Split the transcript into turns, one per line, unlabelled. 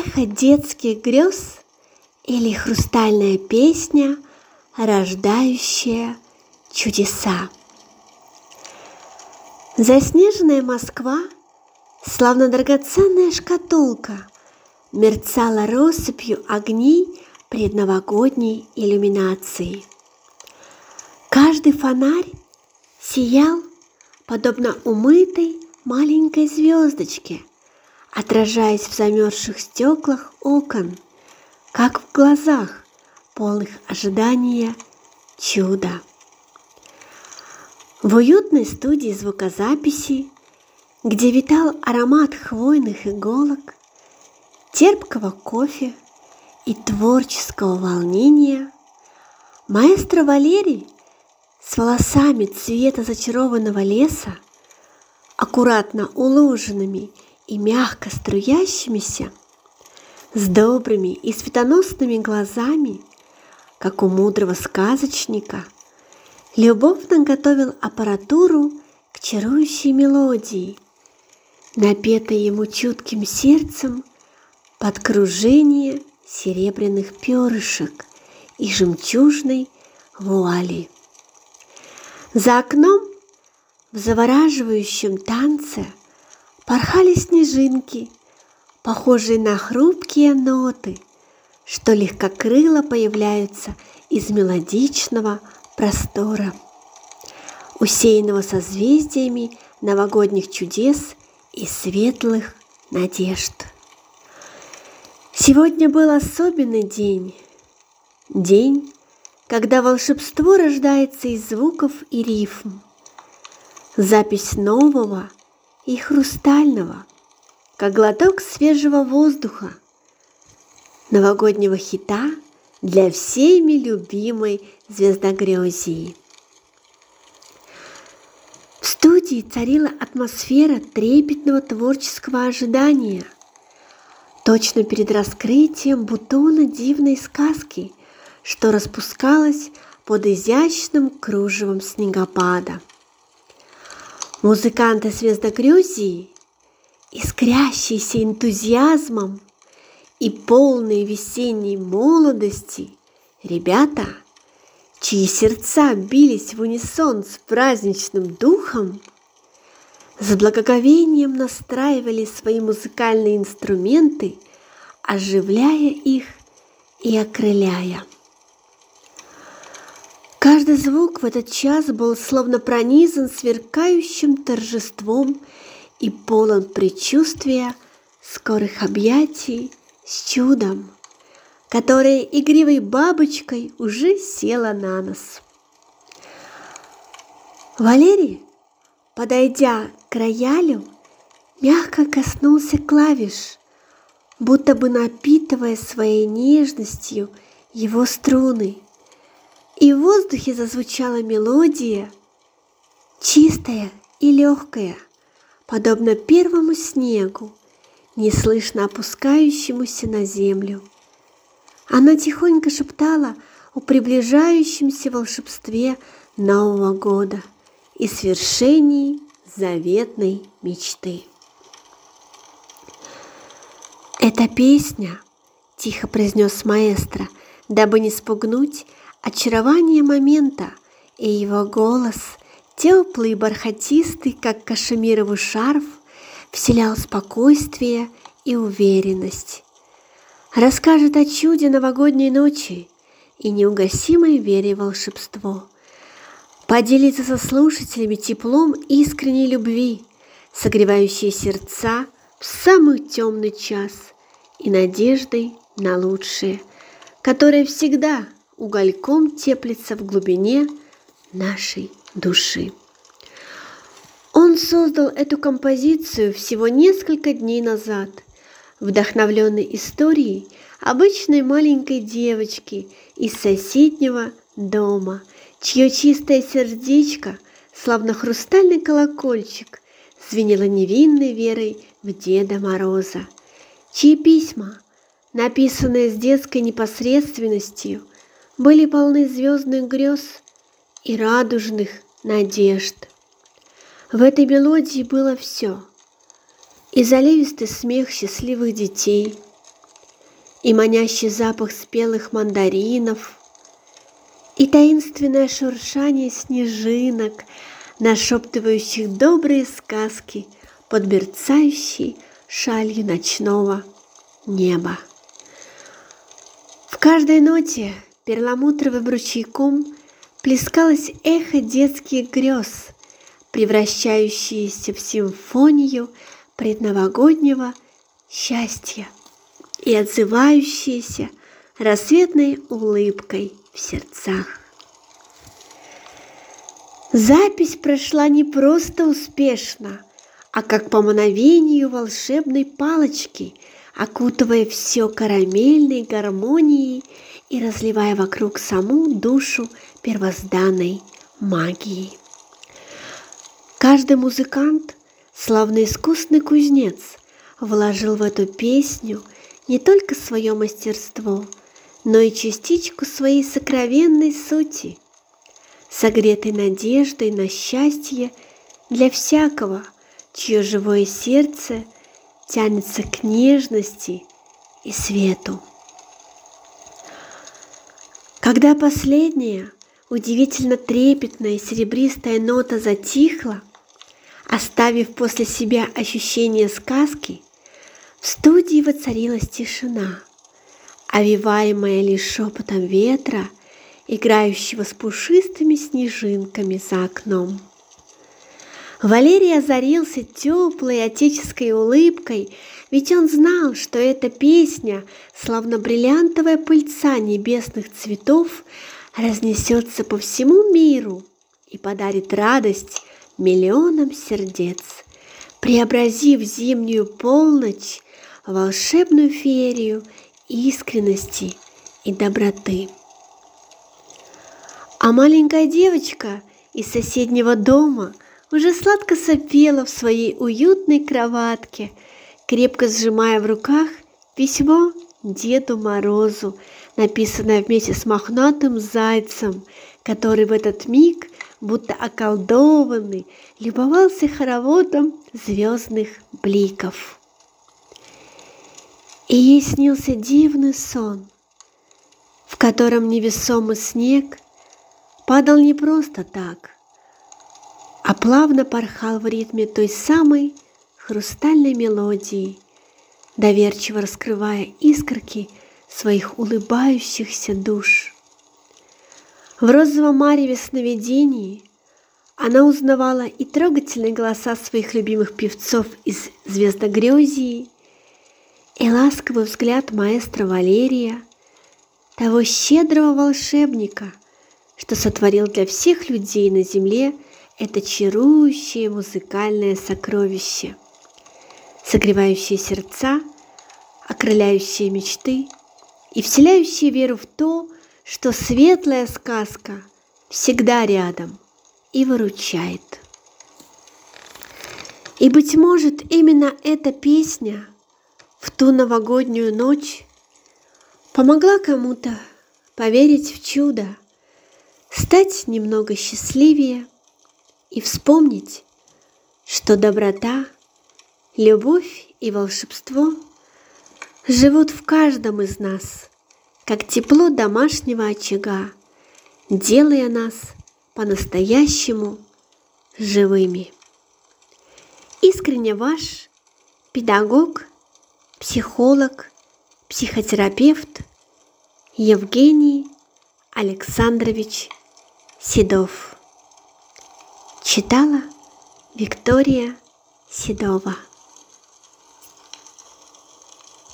эхо детских грез или хрустальная песня, рождающая чудеса. Заснеженная Москва, словно драгоценная шкатулка, мерцала россыпью огней предновогодней иллюминации. Каждый фонарь сиял, подобно умытой маленькой звездочке, отражаясь в замерзших стеклах окон, как в глазах, полных ожидания чуда. В уютной студии звукозаписи, где витал аромат хвойных иголок, терпкого кофе и творческого волнения, маэстро Валерий с волосами цвета зачарованного леса, аккуратно уложенными и мягко струящимися, с добрыми и светоносными глазами, как у мудрого сказочника, любовно готовил аппаратуру к чарующей мелодии, напетой ему чутким сердцем под кружение серебряных перышек и жемчужной вуали. За окном в завораживающем танце порхали снежинки, похожие на хрупкие ноты, что легкокрыло появляются из мелодичного простора, усеянного созвездиями новогодних чудес и светлых надежд. Сегодня был особенный день, когда волшебство рождается из звуков и рифм, запись нового и хрустального, как глоток свежего воздуха, новогоднего хита для всеми любимой звездогрезии. В студии царила атмосфера трепетного творческого ожидания, точно перед раскрытием бутона дивной сказки, что распускалась под изящным кружевом снегопада. Музыканты звездогрезии, искрящиеся энтузиазмом и полные весенней молодости, ребята, чьи сердца бились в унисон с праздничным духом, с благоговением настраивали свои музыкальные инструменты, оживляя их и окрыляя. Каждый звук в этот час был словно пронизан сверкающим торжеством и полон предчувствия скорых объятий с чудом, которое игривой бабочкой уже село на нос. Валерий, подойдя к роялю, мягко коснулся клавиш, будто бы напитывая своей нежностью его струны, и в воздухе зазвучала мелодия, чистая и легкая, подобно первому снегу, неслышно опускающемуся на землю. Она тихонько шептала о приближающемся волшебстве Нового года и свершении заветной мечты. «Эта песня», — тихо произнес маэстро, дабы не спугнуть очарование момента, и его голос, теплый и бархатистый, как кашемировый шарф, вселял спокойствие и уверенность. Расскажет о чуде новогодней ночи и неугасимой вере в волшебство. Поделится со слушателями теплом искренней любви, согревающей сердца в самый темный час, и надеждой на лучшее, которая всегда угольком теплится в глубине нашей души. Он создал эту композицию всего несколько дней назад, вдохновленный историей обычной маленькой девочки из соседнего дома, чье чистое сердечко, словно хрустальный колокольчик, звенело невинной верой в Деда Мороза, чьи письма, написанные с детской непосредственностью, были полны звездных грез и радужных надежд. В этой мелодии было все: и заливистый смех счастливых детей, и манящий запах спелых мандаринов, и таинственное шуршание снежинок, нашептывающих добрые сказки под мерцающей шалью ночного неба. В каждой ноте перламутровым ручейком плескалось эхо детских грез, превращающееся в симфонию предновогоднего счастья и отзывающееся рассветной улыбкой в сердцах. Запись прошла не просто успешно, а как по мановению волшебной палочки, окутывая все карамельной гармонией и разливая вокруг саму душу первозданной магии. Каждый музыкант, словно искусный кузнец, вложил в эту песню не только свое мастерство, но и частичку своей сокровенной сути, согретой надеждой на счастье для всякого, чье живое сердце тянется к нежности и свету. Когда последняя, удивительно трепетная серебристая нота затихла, оставив после себя ощущение сказки, в студии воцарилась тишина, овеваемая лишь шепотом ветра, играющего с пушистыми снежинками за окном. Валерий озарился теплой отеческой улыбкой, ведь он знал, что эта песня, словно бриллиантовая пыльца небесных цветов, разнесется по всему миру и подарит радость миллионам сердец, преобразив зимнюю полночь в волшебную феерию искренности и доброты. А маленькая девочка из соседнего дома уже сладко сопела в своей уютной кроватке, крепко сжимая в руках письмо Деду Морозу, написанное вместе с мохнатым зайцем, который в этот миг, будто околдованный, любовался хороводом звездных бликов. И ей снился дивный сон, в котором невесомый снег падал не просто так, а плавно порхал в ритме той самой хрустальной мелодии, доверчиво раскрывая искорки своих улыбающихся душ. В розовом мареве сновидений она узнавала и трогательные голоса своих любимых певцов из «Звездогрезии», и ласковый взгляд маэстро Валерия, того щедрого волшебника, что сотворил для всех людей на земле это чарующее музыкальное сокровище, согревающее сердца, окрыляющее мечты и вселяющее веру в то, что светлая сказка всегда рядом и выручает. И, быть может, именно эта песня в ту новогоднюю ночь помогла кому-то поверить в чудо, стать немного счастливее и вспомнить, что доброта, любовь и волшебство живут в каждом из нас, как тепло домашнего очага, делая нас по-настоящему живыми. Искренне ваш педагог, психолог, психотерапевт Евгений Александрович Седов. Читала Виктория Седова.